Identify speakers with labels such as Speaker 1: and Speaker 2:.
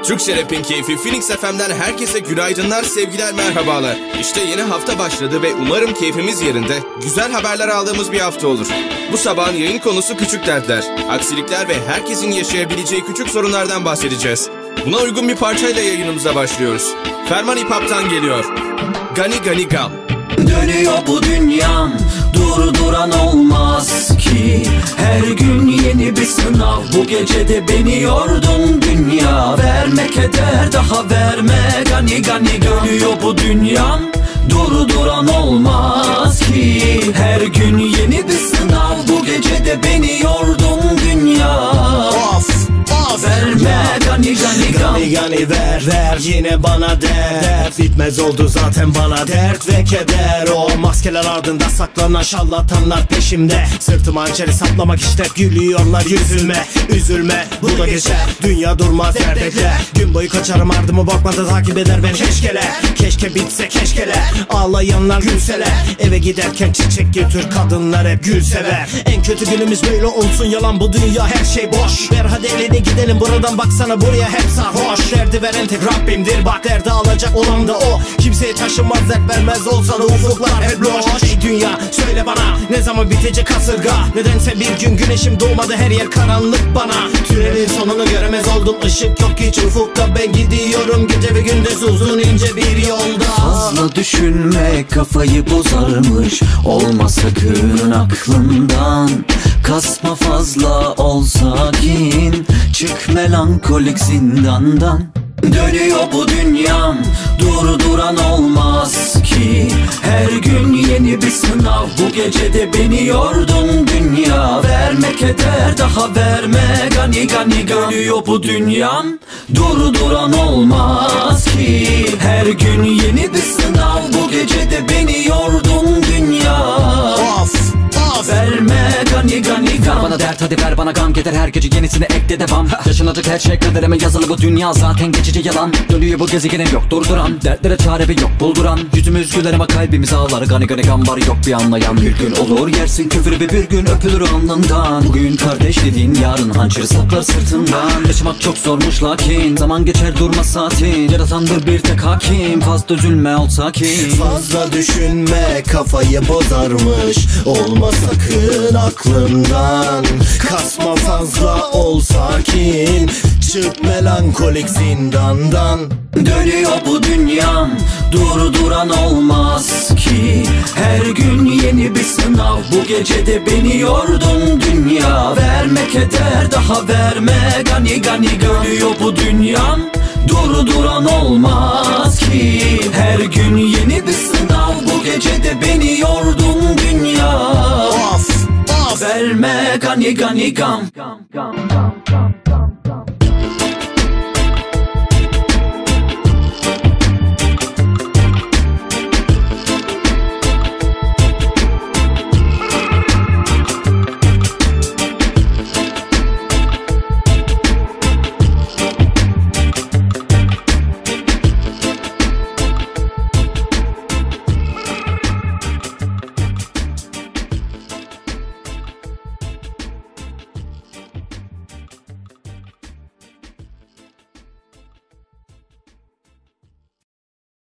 Speaker 1: Türkçe Rap'in keyfi Phoenix FM'den herkese günaydınlar, sevgiler, merhabalar. İşte yeni hafta başladı ve umarım keyfimiz yerinde, güzel haberler aldığımız bir hafta olur. Bu sabahın yayın konusu küçük dertler, aksilikler ve herkesin yaşayabileceği küçük sorunlardan bahsedeceğiz. Buna uygun bir parçayla yayınımıza başlıyoruz. Ferman Hip Hop'tan geliyor. Gani Gani Gam.
Speaker 2: Dönüyor bu dünyam, durduran olmaz ki. Her gün yeni bir sınav, bu gece de beni yordun dünya. Verme keder, daha verme gani gani. Dönüyor bu dünyam, durduran olmaz ki. Her gün yeni bir sınav, bu gece de beni yordun dünya. Verme gani gani gam.
Speaker 3: Gani gani ver yine bana dert bitmez oldu zaten bana dert ve keder. O maskeler ardında saklanan şarlatanlar peşimde. Sırtıma hançeri saplamak işte, gülüyorlar yüzüme. Üzülme bu da geçer, dünya durmaz derdekler. Gün boyu kaçarım ardımı bakmadan takip eder beni keşkeler. Keşke bitse keşkeler, ağlayanlar gülseler. Eve giderken çiçek götür, kadınlar hep gül sever. En kötü günümüz böyle olsun, yalan bu dünya, her şey boş. Ver hadi elini gidelim buradan, baksana buraya hep sarhoş. Derdi veren tek Rabbimdir bak, derdi alacak olan da o. Kimseye taşınmaz, dert vermez olsa da ufuklar hep loş. Ey dünya söyle bana, ne zaman bitecek kasırga? Nedense bir gün güneşim doğmadı, her yer karanlık bana. Tünelin sonunu göremez oldum, ışık yok hiç ufukta. Ben gidiyorum gece ve gündüz uzun ince bir yolda.
Speaker 2: Fazla düşünme kafayı bozarmış, olma sakın aklından. Kasma fazla ol sakin, çık melankolik zindandan. Dönüyor bu dünyam, durduran olmaz ki. Her gün yeni bir sınav, bu gece de beni yordun dünya. Verme keder, daha verme gani gani. Dönüyor bu dünyam, durduran olmaz ki. Her gün yeni bir sınav, bu gece de beni yordun dünya. Verme gani gani gam.
Speaker 4: Ver bana dert, hadi ver bana gam. Getir her gece yenisini ekle devam. Yaşanacak her şey kaderime yazılı, bu dünya zaten geçici yalan. Dönüyor bu gezegenin yok durduran, dertlere çare bir yok bulduran. Yüzümüz güler ama kalbimiz ağlar, gani gani gam var yok bir anlayan. Bir gün olur yersin küfür ve bir gün öpülür alnından. Bugün kardeş dediğin yarın hançeri saplar sırtından. Yaşamak çok zormuş lakin zaman geçer durmaz saatin. Yaratandır bir tek hakim, fazla üzülme ol sakin.
Speaker 3: Fazla düşünme kafayı bozarmış, olma sakın aklından. Kasma fazla ol sakin, çık melankolik zindandan.
Speaker 2: Dönüyor bu dünyam, durduran olmaz ki. Her gün yeni bir sınav, bu gece de beni yordun dünya. Verme keder, daha verme gani gani. Dönüyor bu dünyam, durduran olmaz ki. Her gün yeni bir sınav, bu gece de beni yordun dünya. Verme gani gani gam.